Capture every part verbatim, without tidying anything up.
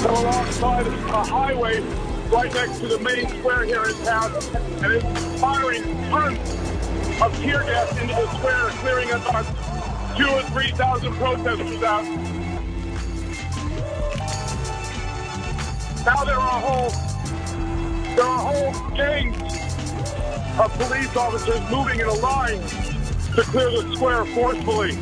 come alongside a highway right next to the main square here in town, and it's firing tons of tear gas into the square, clearing about two or three thousand protesters out. Now there are whole, there are whole gangs of police officers moving in a line to clear the square forcefully.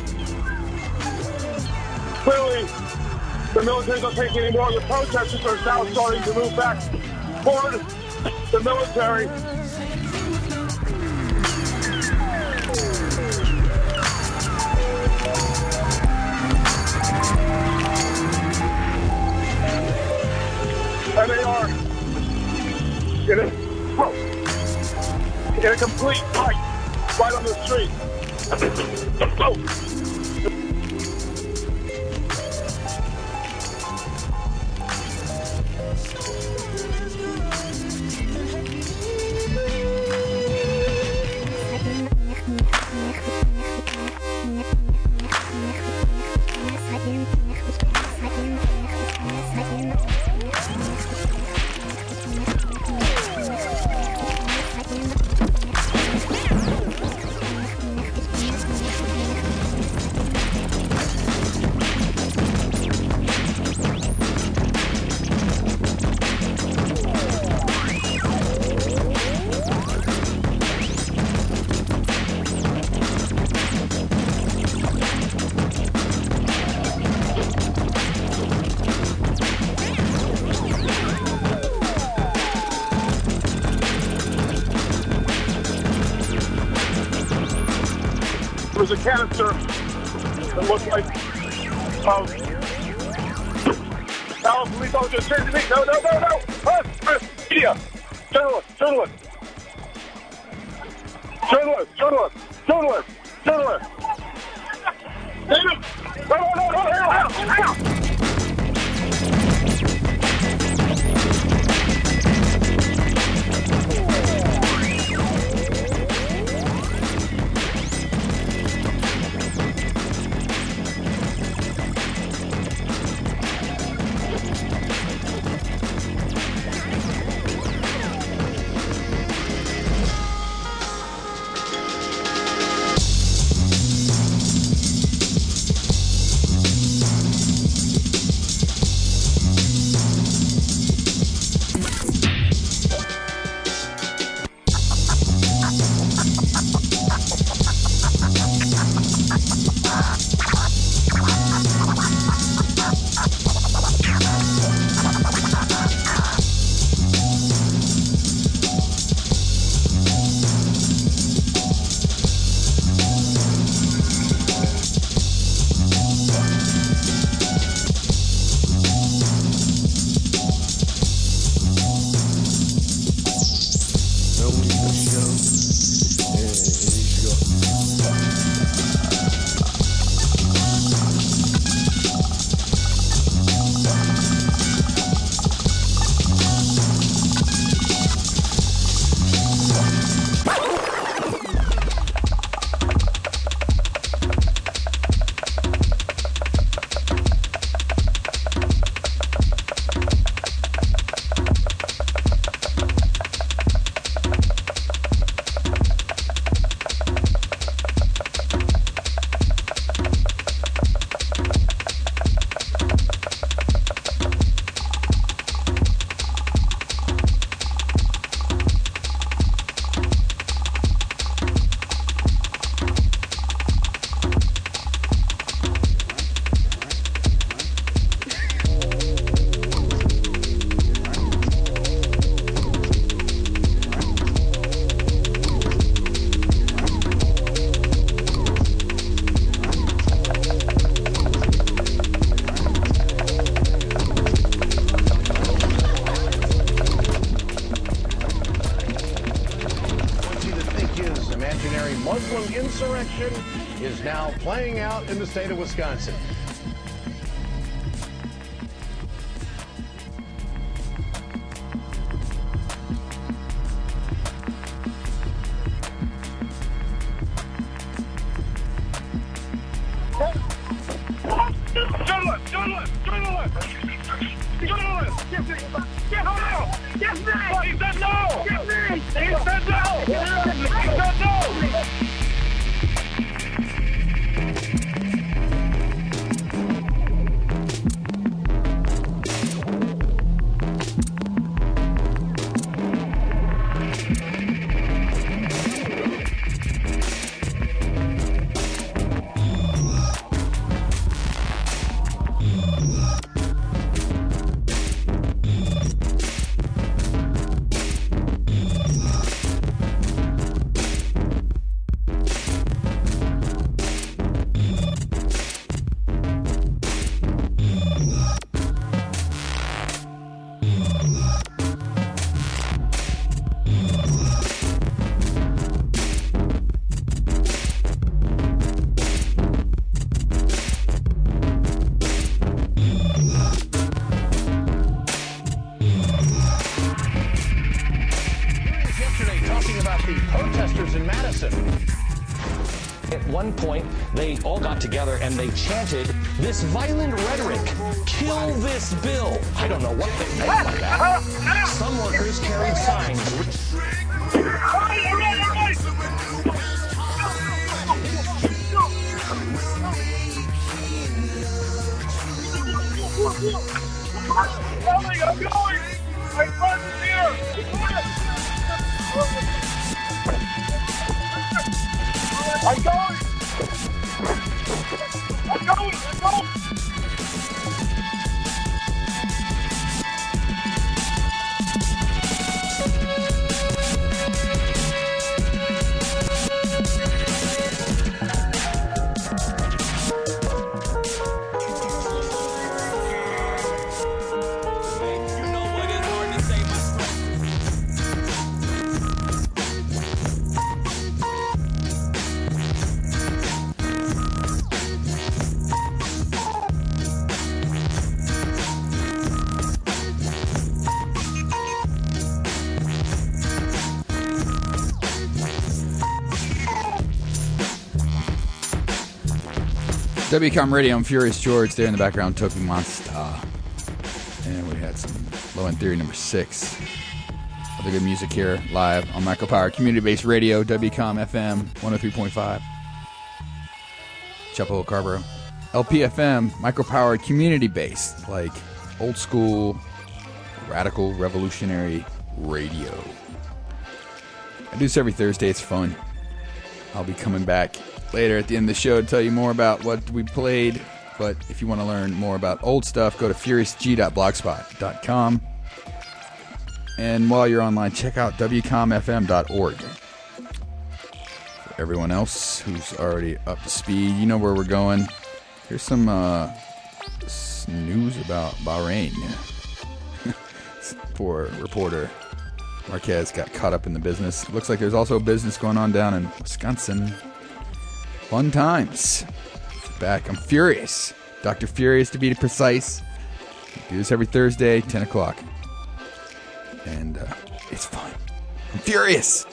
Clearly, the military is not taking any more. The protesters are now starting to move back toward the military. And they are in a, in a complete fight right on the street. Oh. There was a canister that looked like um, now police officers turned to me. No, no, no, no! Press, press, media! Journalists, journalists! Journalists, journalists, journalists, journalists! David! No, no, no, no, hang on, hang on, hang on! Muslim insurrection is now playing out in the state of Wisconsin. Journalist, journalist, journalist, journalist. Get him out! Get me! He said no! Get me! He said no! He said no! At one point, they all got together and they chanted this violent rhetoric, kill this bill. I don't know what they meant by that. Some workers carried signs. I'm going! I'm going! My friend is here! I'm going! I'm going! I'm going! W COM Radio, I'm Furious George. There in the background, Toki Monster. And we had some Low End Theory number six. Other good music here, live on Micropower Community-Based Radio, W COM F M, one oh three point five. Chapel Hill, Carborough. L P F M, Micropower Community-Based, like old school, radical, revolutionary radio. I do this every Thursday, it's fun. I'll be coming back later at the end of the show to tell you more about what we played. But if you want to learn more about old stuff, go to furious g dot blogspot dot com. And while you're online, check out w com f m dot org. For everyone else who's already up to speed, you know where we're going. Here's some uh, news about Bahrain. Poor reporter Marquez got caught up in the business. Looks like there's also business going on down in Wisconsin. Fun times. Back. I'm Furious. Doctor Furious, to be precise. We do this every Thursday, ten o'clock. And uh, it's fun. I'm Furious.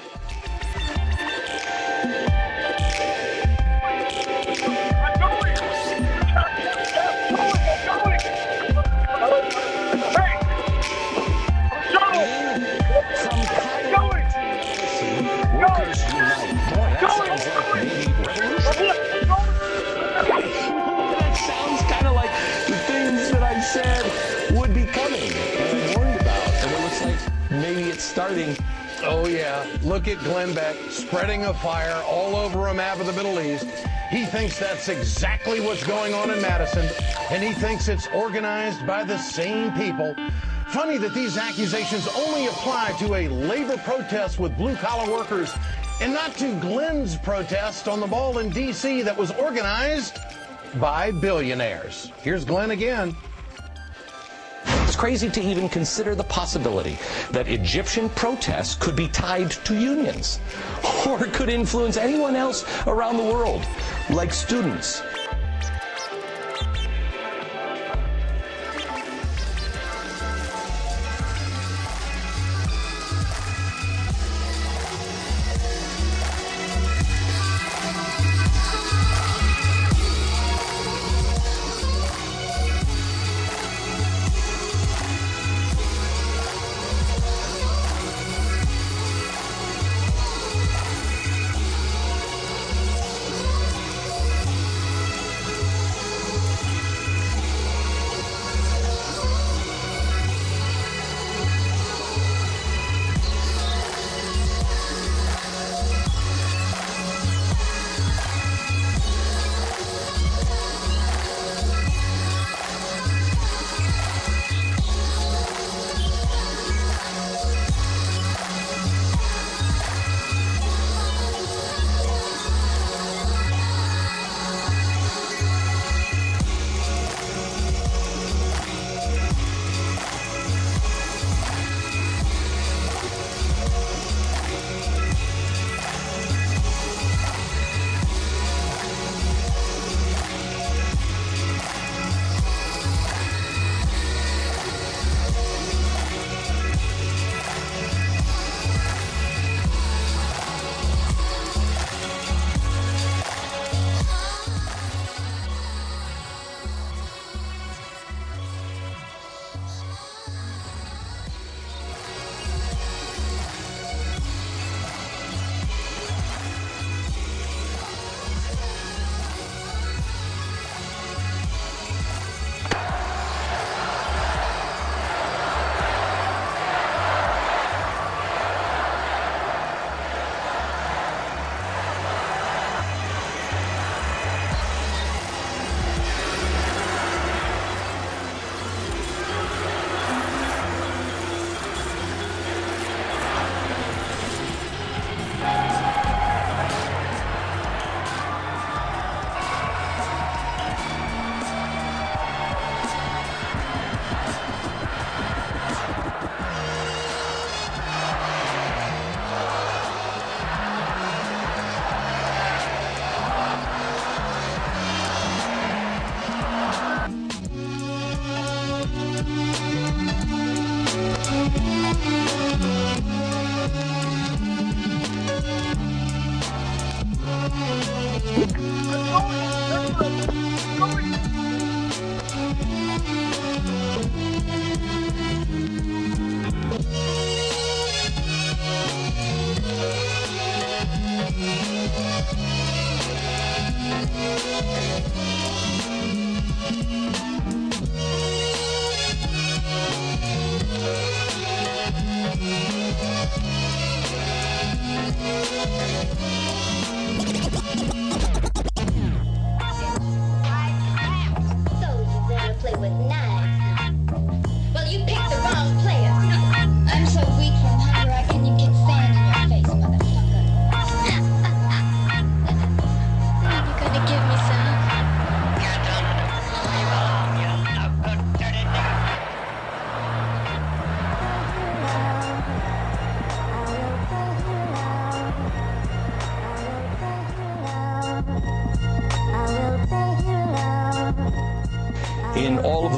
Starting. Oh, yeah. Look at Glenn Beck spreading a fire all over a map of the Middle East. He thinks that's exactly what's going on in Madison, and he thinks it's organized by the same people. Funny that these accusations only apply to a labor protest with blue-collar workers and not to Glenn's protest on the Mall in D C that was organized by billionaires. Here's Glenn again. It's crazy to even consider the possibility that Egyptian protests could be tied to unions or could influence anyone else around the world, like students.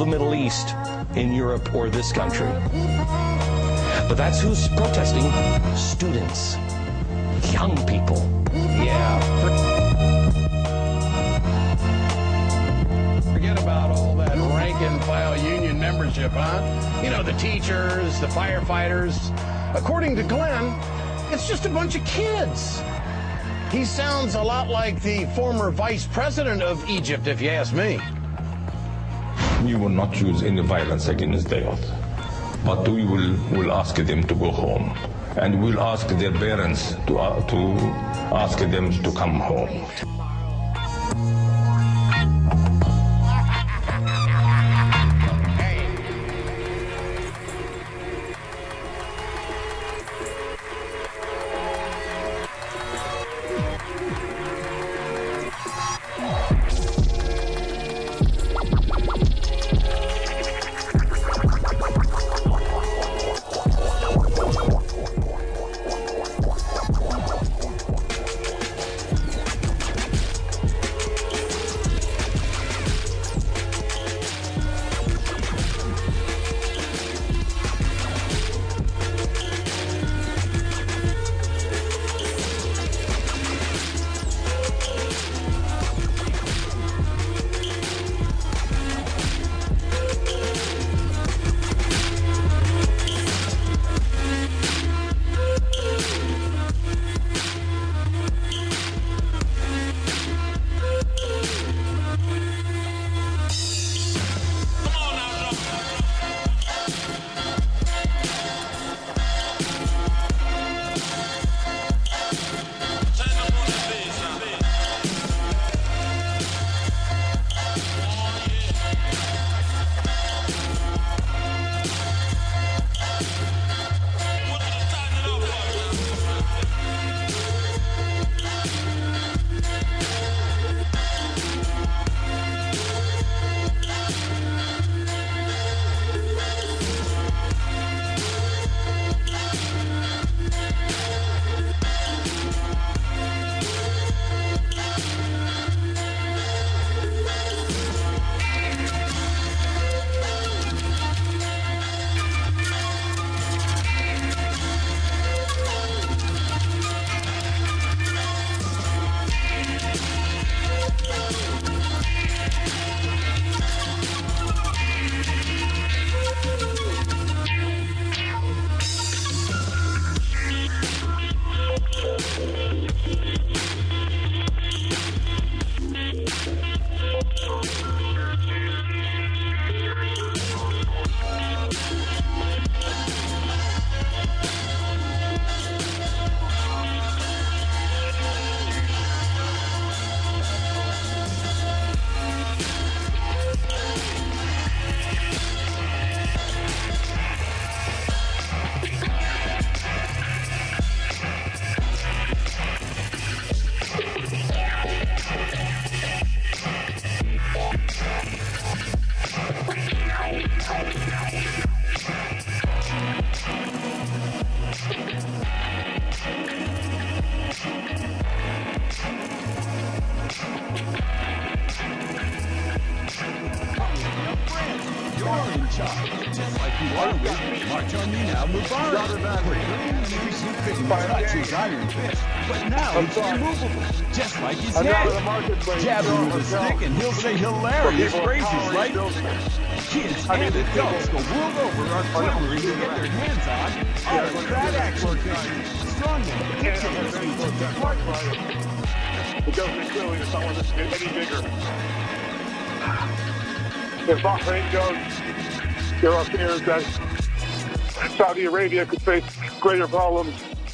Middle East, in Europe, or this country. But that's who's protesting. Students. Young people. Yeah. Forget about all that rank and file union membership, huh? You know, the teachers, the firefighters. According to Glenn, it's just a bunch of kids. He sounds a lot like the former vice president of Egypt, if you ask me. We will not use any violence against the youth, but we will, will ask them to go home, and we'll ask their parents to, uh, to ask them to come home. March on me now, Mubarak. Touch his iron fist, but now it's immovable, just like his head. Jab him with a stick and he'll say hilarious phrases like, kids and adults the world over are clamoring to get their hands on autocrat action figures. Strongmen, dictators, the government clearly does not want this to get any bigger. If Bahrain goes, there are fears that Saudi Arabia could face greater problems.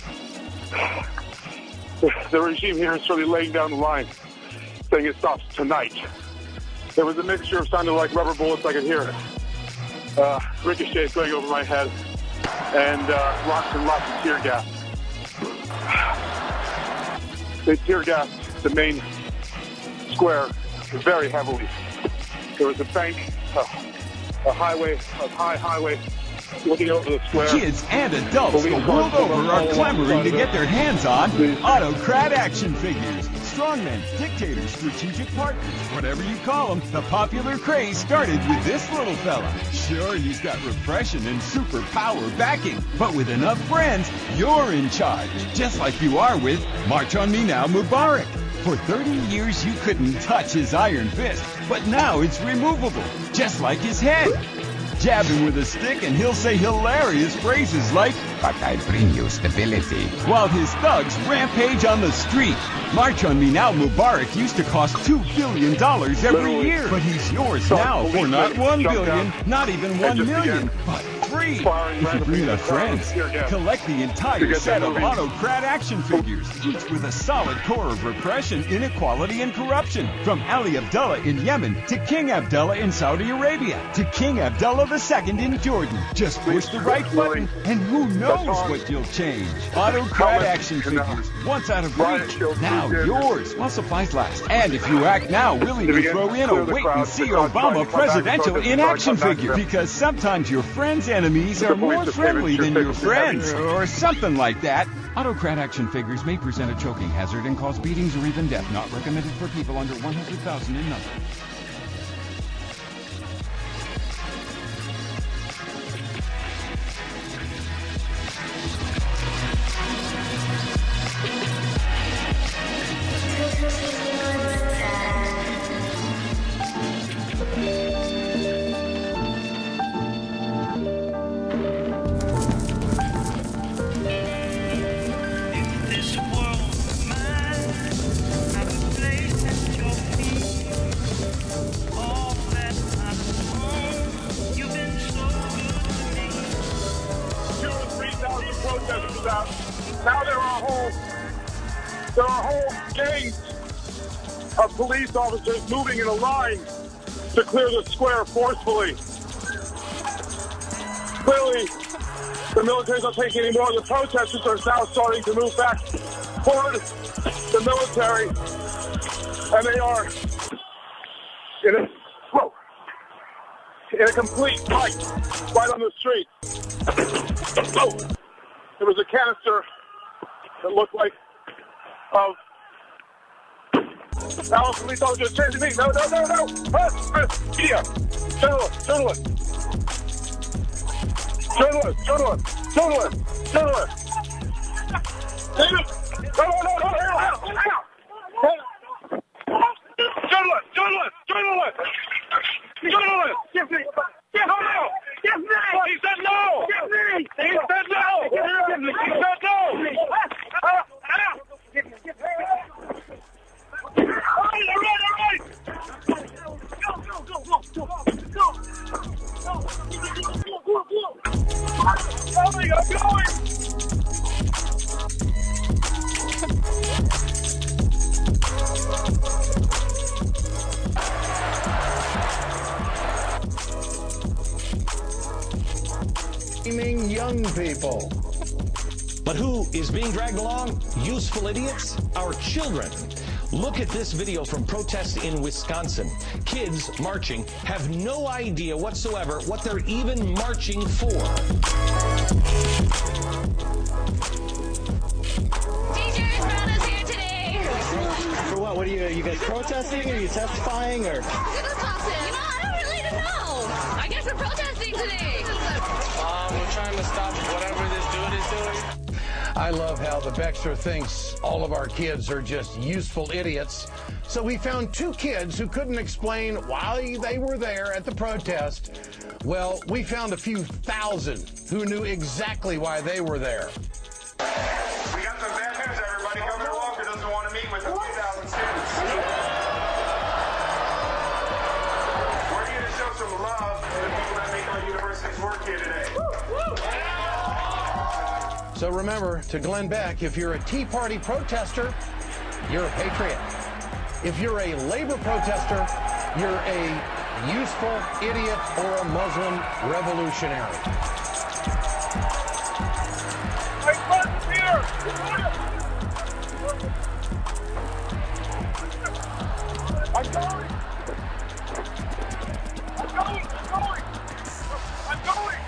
The regime here is really laying down the line, saying it stops tonight. There was a mixture of sounding like rubber bullets, I could hear it. Uh, ricochets going over my head, and uh, lots and lots of tear gas. They tear gassed the main square very heavily. There was a bank, uh, a highway, a high highway, looking over the square. Kids and adults the world over are clamoring to get their hands on autocrat action figures. strongmen, dictators, strategic partners, whatever you call them, the popular craze started with this little fella. Sure, he's got repression and superpower backing, but with enough friends, you're in charge, just like you are with March on Me Now Mubarak. For thirty years, you couldn't touch his iron fist, but now it's removable, just like his head. Jab him with a stick and he'll say hilarious phrases like, "But I bring you stability," while his thugs rampage on the street. March on Me Now Mubarak used to cost two billion dollars every Literally. year. But he's yours Some now for not policemen one jumped billion, down not even and one just million, began but free. firing If you randomly bring into enough the crowd friends, with tear gas. collect the To entire get set that of movie. Autocrat action figures, each with a solid core of repression, inequality, and corruption. From Ali Abdullah in Yemen to King Abdullah in Saudi Arabia to King Abdullah the Second in Jordan. Just push the right button, and who knows what you'll change. Autocrat action figures, once out of reach, now yours, while supplies last. And if you act now, Willie will throw in a wait-and-see Obama presidential in-action figure. Because sometimes your friends' enemies are more friendly than your friends, or something like that. Autocrat action figures may present a choking hazard and cause beatings or even death. Not recommended for people under one hundred thousand in number. Protesters out. Now there are whole, there are whole gangs of police officers moving in a line to clear the square forcefully. Clearly, the military is not taking any more. The protesters are now starting to move back toward the military, and they are in a, whoa, in a complete fight right on the street. Oh. There was a canister that looked like of now a police officer chasing me. No, no, no, no. Press, press, media. Journalist, journalist. Journalist, journalist, journalist, journalist. No, no, no, no, out, out, out. Journalist, journalist, journalist. Journalist. Give me. Give me. Give me. He said no. Give me. He said no. Give me. He said no. Uh, uh. All right, all right, all right. Go, go, go, go, go, go. Go, go, go. Coming, I'm going. Young people. But who is being dragged along? Useful idiots? Our children. Look at this video from protests in Wisconsin. Kids marching have no idea whatsoever what they're even marching for. Teachers brought us here today. For what? What are you, are you guys protesting? Are you testifying? Or? You know, I don't really know. I guess we're protesting today. Um, we're trying to stop whatever this dude is doing. I love how the Bexter thinks all of our kids are just useful idiots. So we found two kids who couldn't explain why they were there at the protest. Well, we found a few thousand who knew exactly why they were there. We got some bad news, everybody. Governor Walker doesn't want to meet with the two thousand students. We're here to show some love to the people that make our universities work here today. So remember, to Glenn Beck, if you're a Tea Party protester, you're a patriot. If you're a labor protester, you're a useful idiot or a Muslim revolutionary. Hey, Martin's here! I'm going! I'm going! I'm going! I'm going!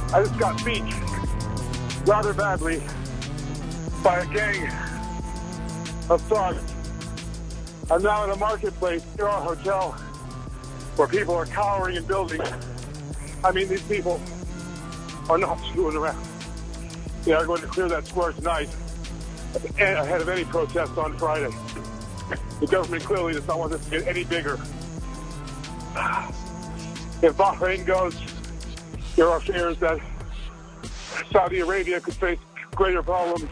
I just got beat rather badly by a gang of thugs. I'm now in a marketplace near our hotel where people are cowering in buildings. I mean, these people are not screwing around. They are going to clear that square tonight ahead of any protest on Friday. The government clearly does not want this to get any bigger. If Bahrain goes, there are fears that Saudi Arabia could face greater problems.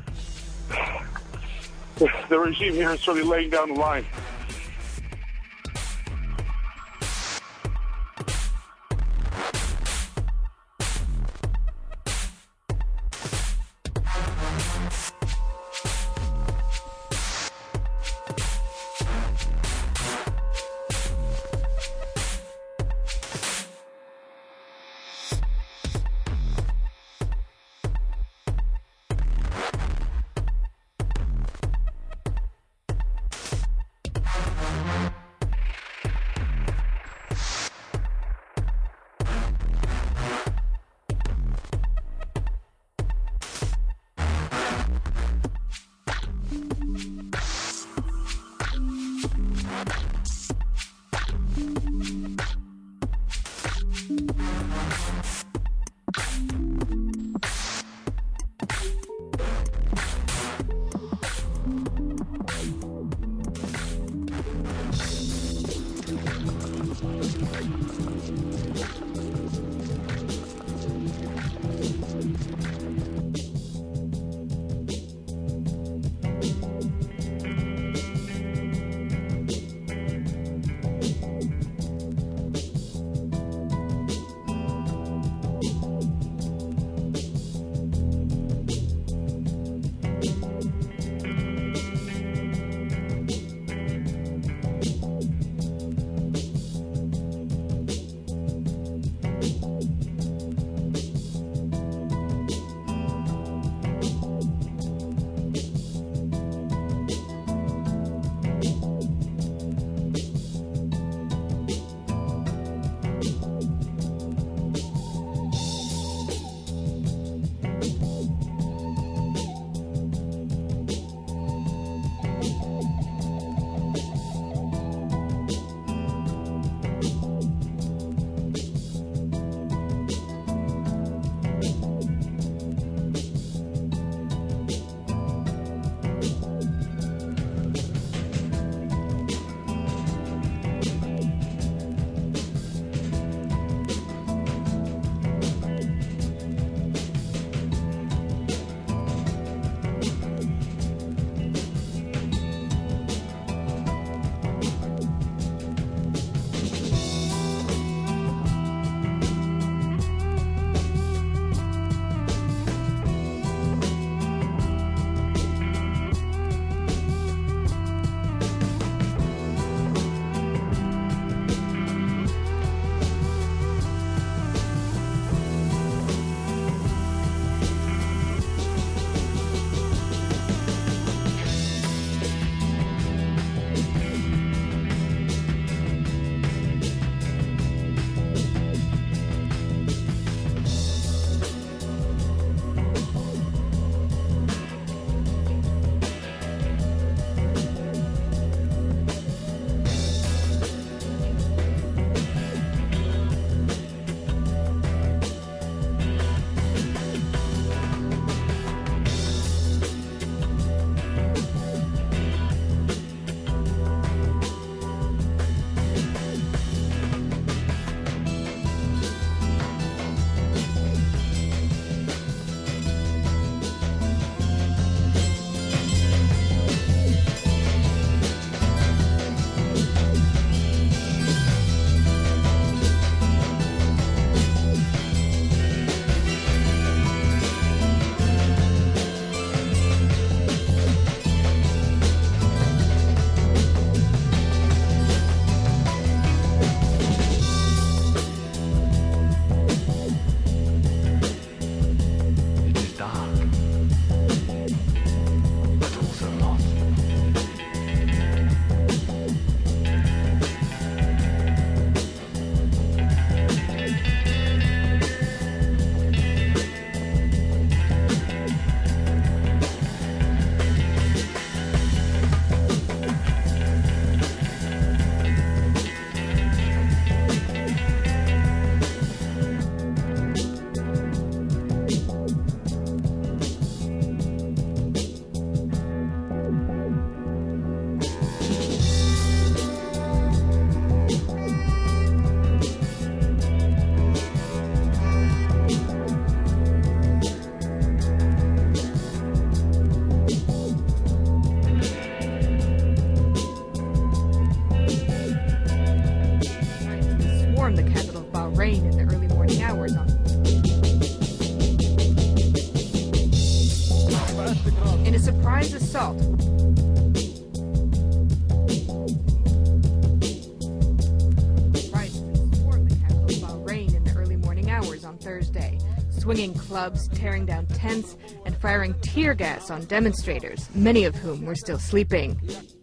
The regime here is really laying down the line. Bahrain in the early morning hours on in a surprise assault. Swarmed the capital of Bahrain in the early morning hours on Thursday, swinging clubs, tearing down tents, and firing tear gas on demonstrators, many of whom were still sleeping.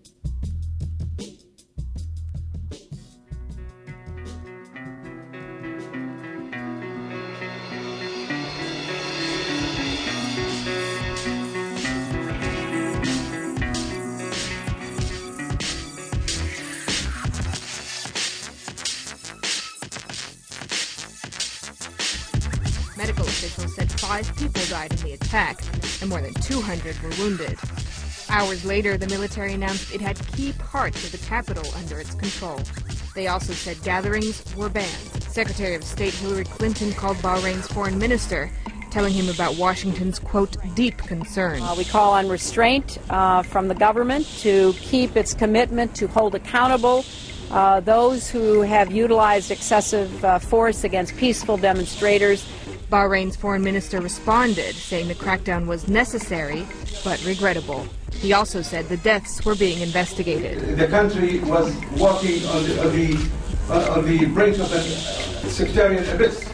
Medical officials said five people died in the attack, and more than two hundred were wounded. Hours later, the military announced it had key parts of the capital under its control. They also said gatherings were banned. Secretary of State Hillary Clinton called Bahrain's foreign minister, telling him about Washington's, quote, deep concern. Uh, we call on restraint uh, from the government to keep its commitment to hold accountable uh, those who have utilized excessive uh, force against peaceful demonstrators. Bahrain's foreign minister responded, saying the crackdown was necessary but regrettable. He also said the deaths were being investigated. The country was walking on the, on the, uh, on the brink of a sectarian abyss.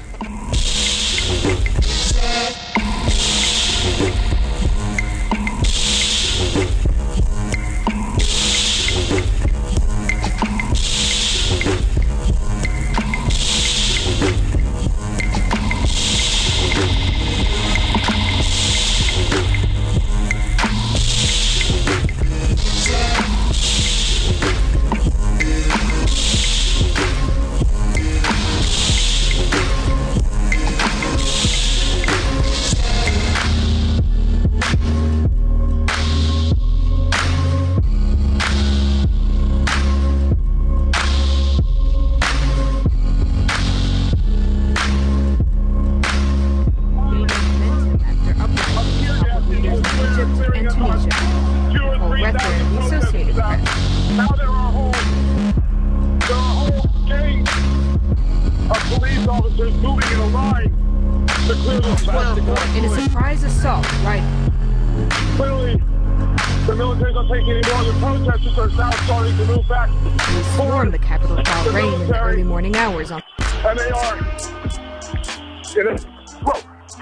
In a surprise assault, right? Clearly, the military is not taking any more. The protesters are now starting to move back. They swarmed the capital of Bahrain in the early morning hours. On and they are in a whoa.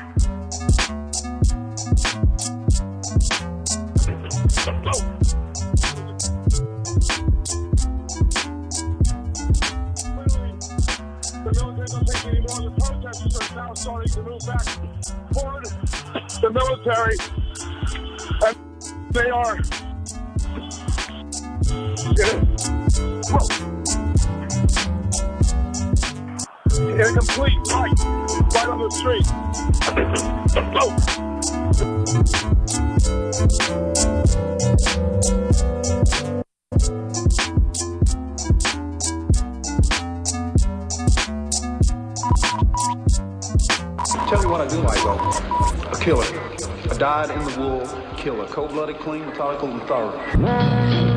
The military is not taking any more. The protesters are now starting to move back toward the military, and they are in a complete fight right on the street. Tell me what I do like, though. A killer. A dyed-in-the-wool killer. Cold-blooded, clean, methodical, and thorough.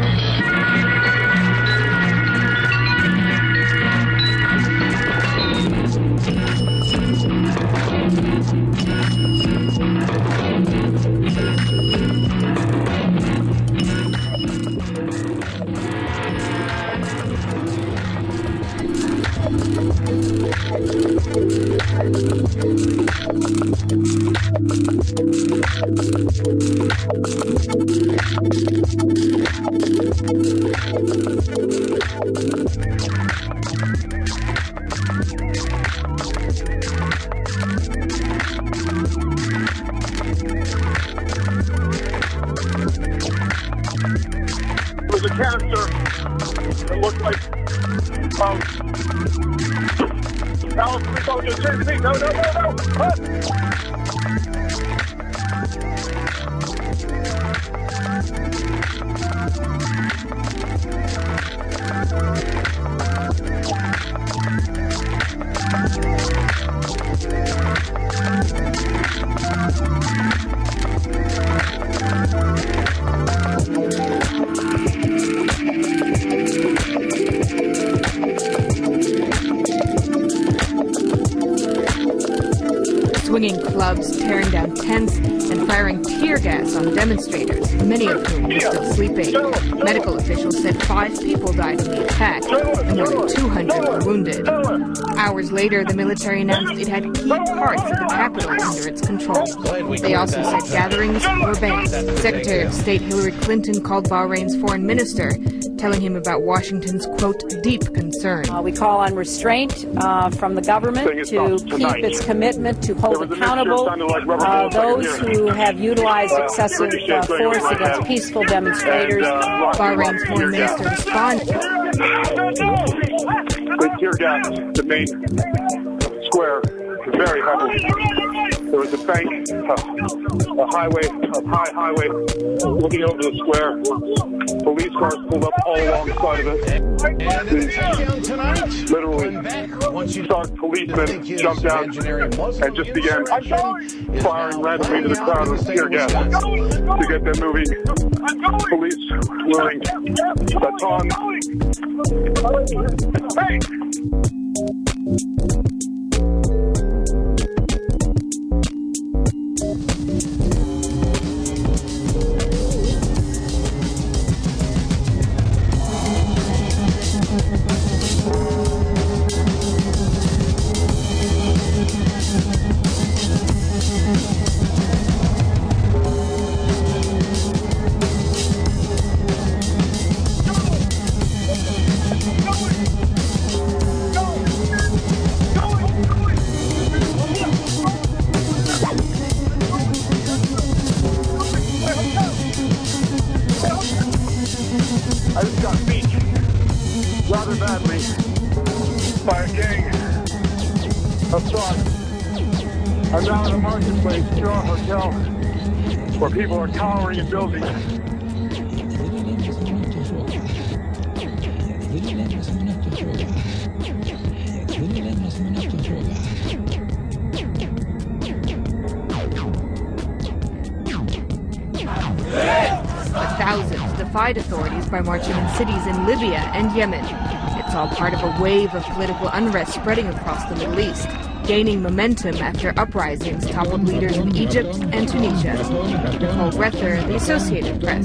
It was a canister that looked like um Alice, please don't just chase me. No, no, no, no. Ah! swinging clubs, tearing down tents, and firing tear gas on demonstrators, many of whom were still sleeping. Medical officials said five people died in the attack, and more than two hundred were wounded. Hours later, the military announced it had key parts of the Capitol under its control. They also said gatherings were banned. Secretary of State Hillary Clinton called Bahrain's foreign minister, telling him about Washington's, quote, deep concern. Uh, we call on restraint uh, from the government to keep its commitment to hold accountable uh, those who have utilized excessive uh, force against peaceful demonstrators. Bahrain's foreign minister responded. They tear gas the main square very heavily. There was a bank, a, a highway, a high highway looking over the square. Police cars pulled up all alongside of it. And in the takedown tonight, literally, stark policemen jumped out and just began firing randomly to the crowd with tear gas to get them moving. Police wearing batons. Hey! I just got beat rather badly by a gang of thugs. I'm now in a marketplace near our hotel where people are cowering in buildings. Thousands defied authorities by marching in cities in Libya and Yemen. It's all part of a wave of political unrest spreading across the Middle East, gaining momentum after uprisings toppled leaders in Egypt and Tunisia. Nicole Rether, The Associated Press.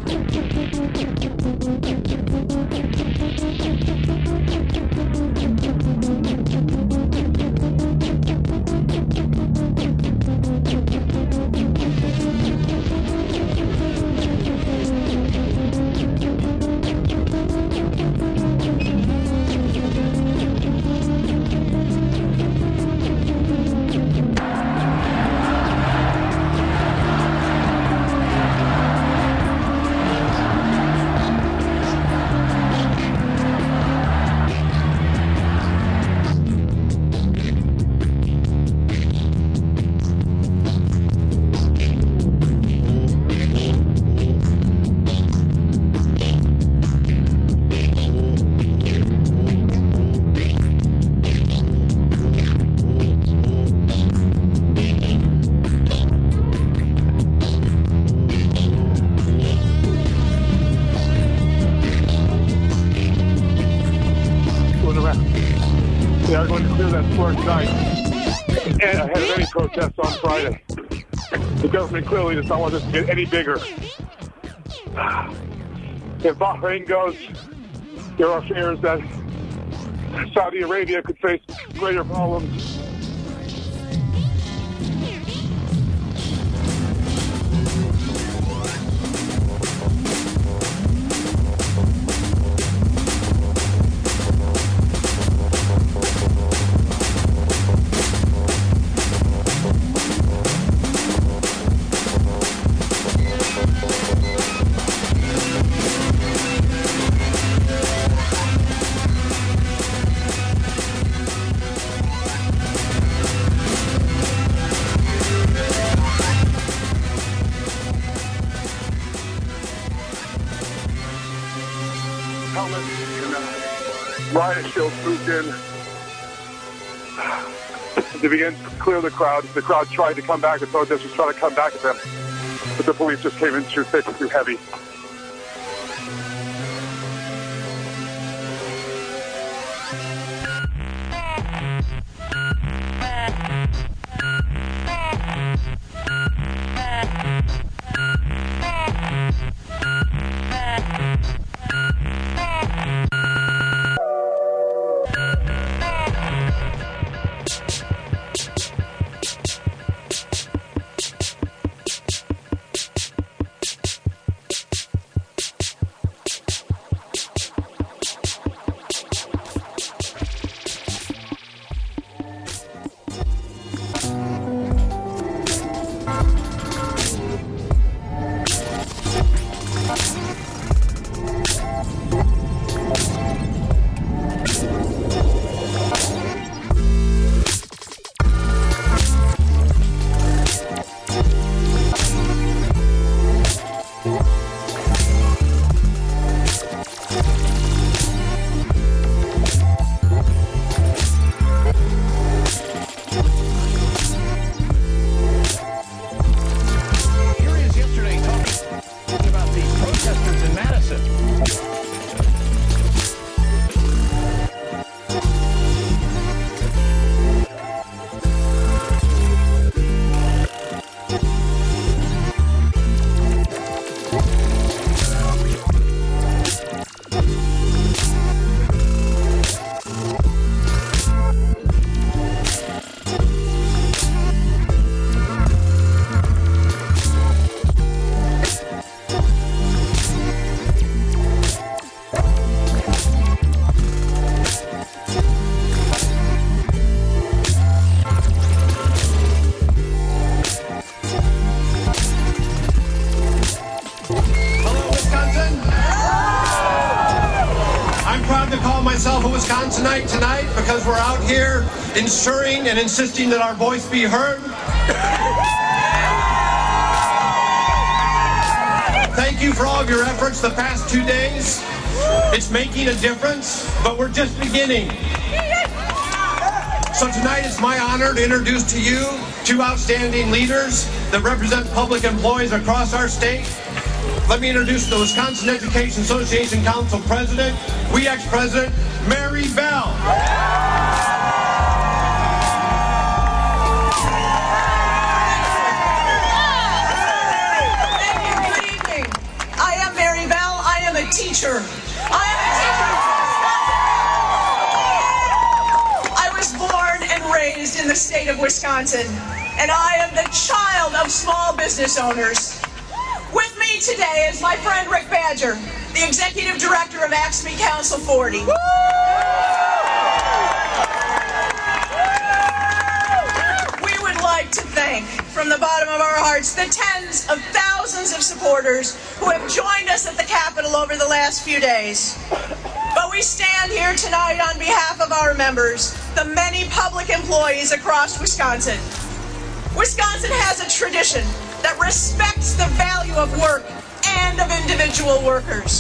They are going to clear that square tonight and ahead of any protests on Friday. The government clearly does not want this to get any bigger. If Bahrain goes, there are fears that Saudi Arabia could face greater problems. Helmets and uh, riot shields moved in to begin to clear the crowd. The crowd tried to come back, the protesters tried to come back at them, but the police just came in too thick and too heavy. Wisconsinite tonight because we're out here ensuring and insisting that our voice be heard. Thank you for all of your efforts the past two days. It's making a difference, but we're just beginning. So tonight it's my honor to introduce to you two outstanding leaders that represent public employees across our state. Let me introduce the Wisconsin Education Association Council President, W E A C President, Mary Bell. Thank you. Good evening. I am Mary Bell. I am a teacher. I am a teacher. I was born and raised in the state of Wisconsin, and I am the child of small business owners. With me today is my friend Rick Badger, the Executive Director of ACSME Council forty. We would like to thank, from the bottom of our hearts, the tens of thousands of supporters who have joined us at the Capitol over the last few days. But we stand here tonight on behalf of our members, the many public employees across Wisconsin. Wisconsin has a tradition that respects the value of work and of individual workers.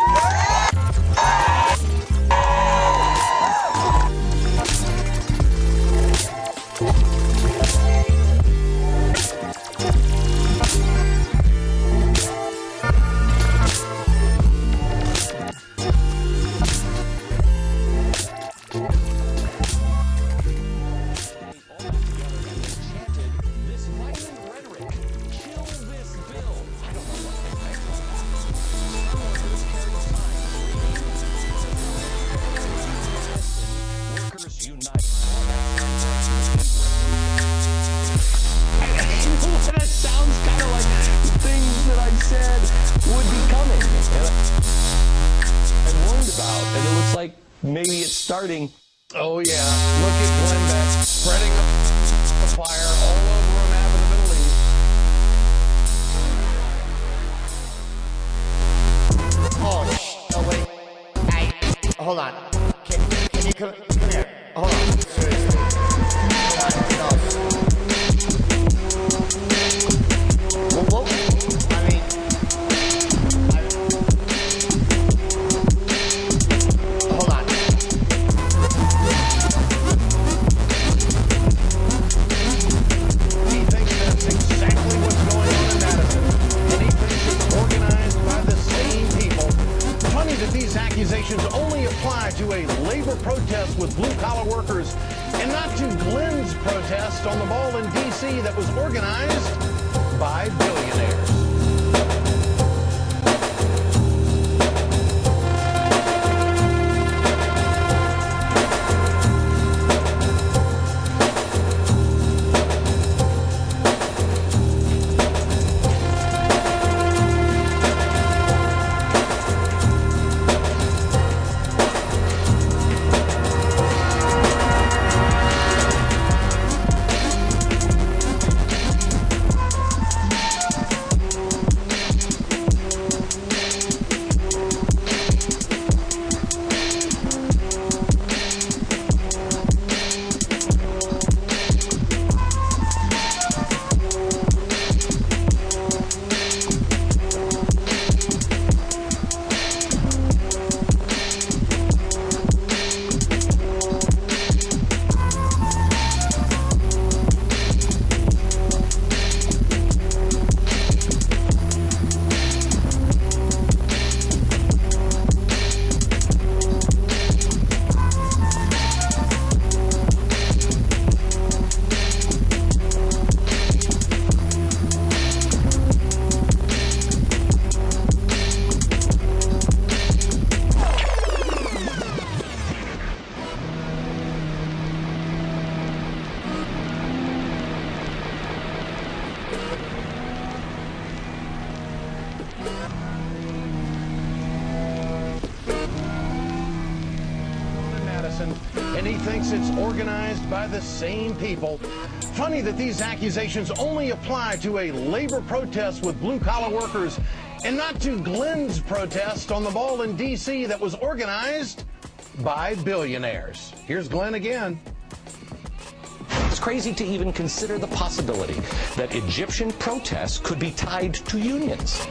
Maybe it's starting. Oh, yeah. Look at Glenn Beck spreading a fire all over a map of the Middle East. Oh, sh- oh, wait. Hey, hold on. Can, can you come, come here? Hold on. Seriously. Hold on. No. Well, what? I mean... These accusations only apply to a labor protest with blue-collar workers and not to Glenn's protest on the Mall in D C that was organized by billionaires. And he thinks it's organized by the same people. Funny that these accusations only apply to a labor protest with blue-collar workers and not to Glenn's protest on the Mall in D C that was organized by billionaires. Here's Glenn again. It's crazy to even consider the possibility that Egyptian protests could be tied to unions.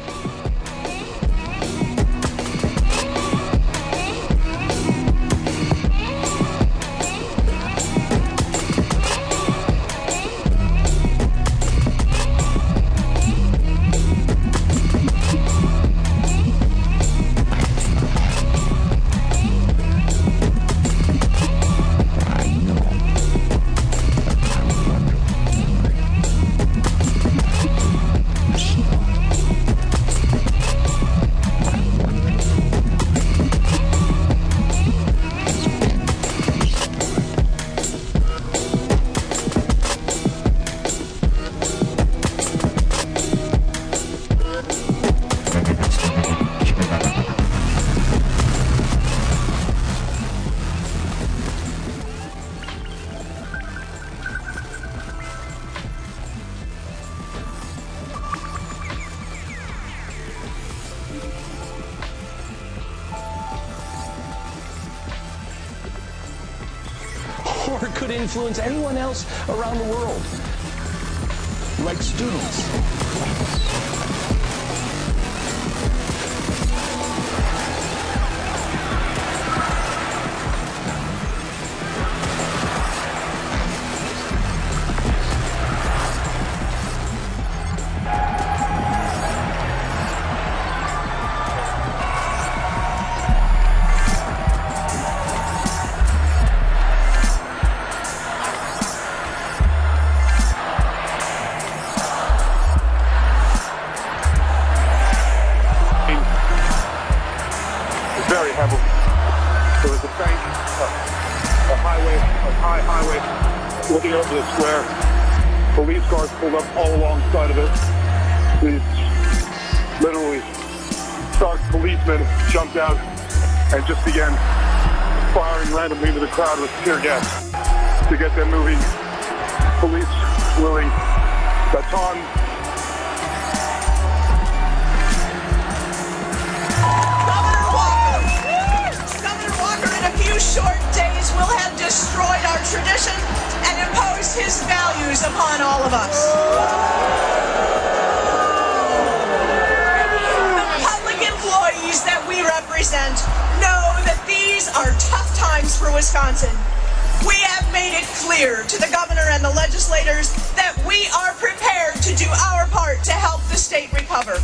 Or could influence anyone else around the world, like students. Very heavy. There was a bank, a, a highway, a high highway, looking over the square. Police cars pulled up all alongside of it. These literally stark policemen jumped out and just began firing randomly into the crowd with tear gas to get them moving. Police willing baton. Short days will have destroyed our tradition and imposed his values upon all of us. The public employees that we represent know that these are tough times for Wisconsin. We have made it clear to the governor and the legislators that we are prepared to do our part to help the state recover.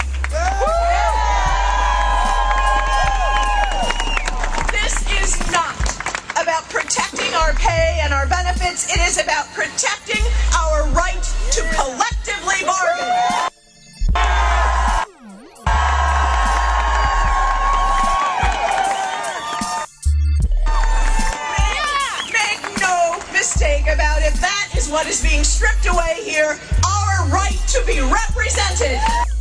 This is not about protecting our pay and our benefits. It is about protecting our right to collectively bargain. Make no mistake about it. That is what is being stripped away here. Our right to be represented.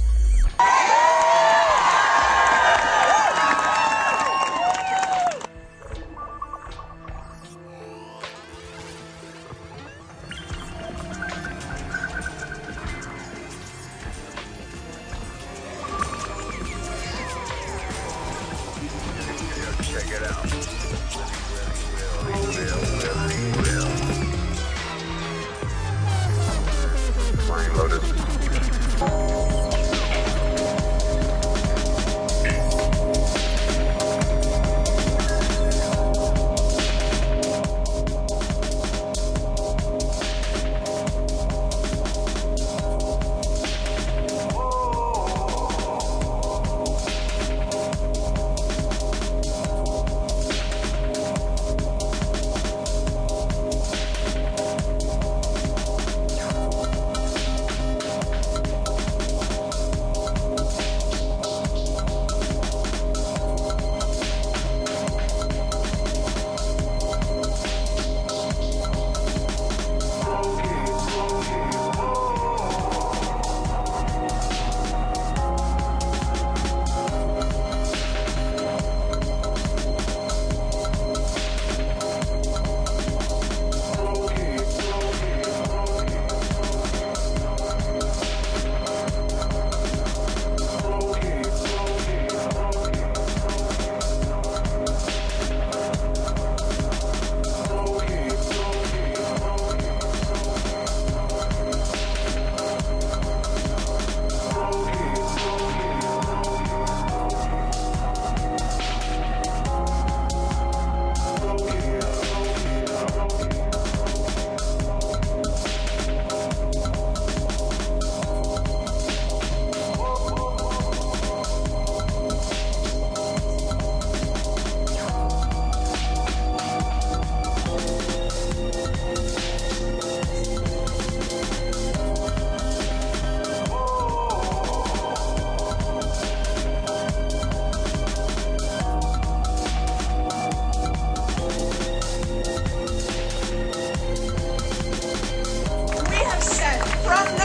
Check it out. Flying Lotus.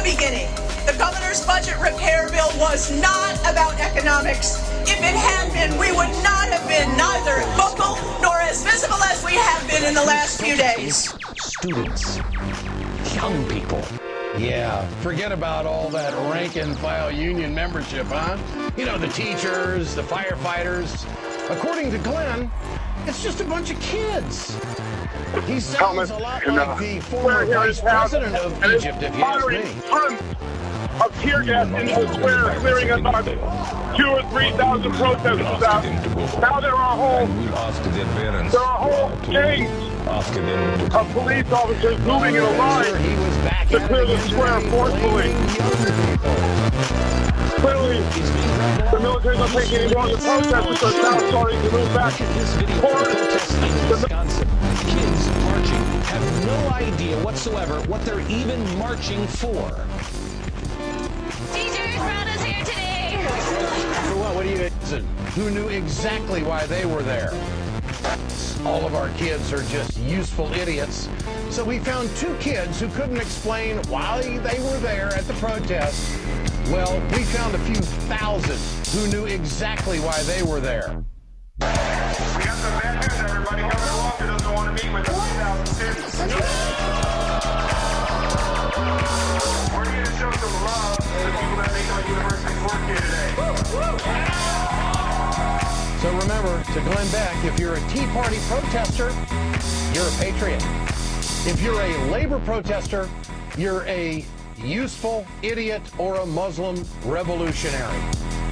beginning, the governor's budget repair bill was not about economics. If it had been, we would not have been neither vocal nor as visible as we have been in the last few days. Students, young people. Yeah, forget about all that rank-and-file union membership, huh? You know, the teachers, the firefighters. According to Glenn, it's just a bunch of kids. He sounds a lot like the former vice president of Egypt, if you ask me. Tons of tear gas into the square, clearing about two or three thousand protesters out. Now there are whole, We'll ask their parents there are whole gangs ask them of police officers moving in a line to clear the square forcefully. Clearly, the military is not taking any more of the protesters are now starting to move back towards the Wisconsin. Kids marching have no idea whatsoever what they're even marching for. Teachers brought us here today. For what? What do you... Who knew exactly why they were there? All of our kids are just useful idiots. So we found two kids who couldn't explain why they were there at the protest. Well, we found a few thousand who knew exactly why they were there. We got some bad news, everybody. Governor Walker doesn't want to meet with the two thousand students. We're here to show some love to the people that make our university work here today. So remember, to Glenn Beck, if you're a Tea Party protester, you're a patriot. If you're a labor protester, you're a useful idiot or a Muslim revolutionary.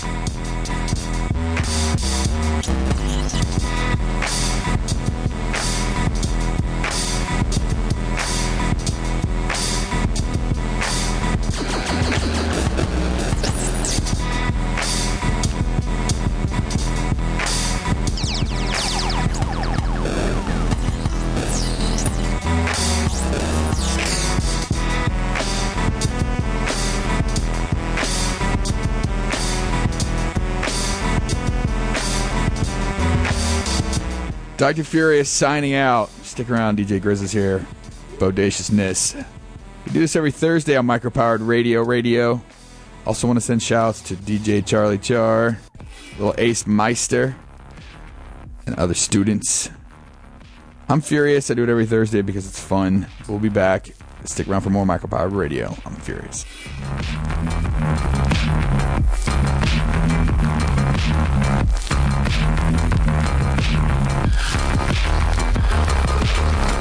Doctor Furious signing out. Stick around, D J Grizz is here. Bodaciousness. We do this every Thursday on Micropowered Radio Radio. Also want to send shouts to D J Charlie Char, little Ace Meister, and other students. I'm Furious. I do it every Thursday because it's fun. We'll be back. Stick around for more Micropowered Radio. I'm Furious. We'll be right back.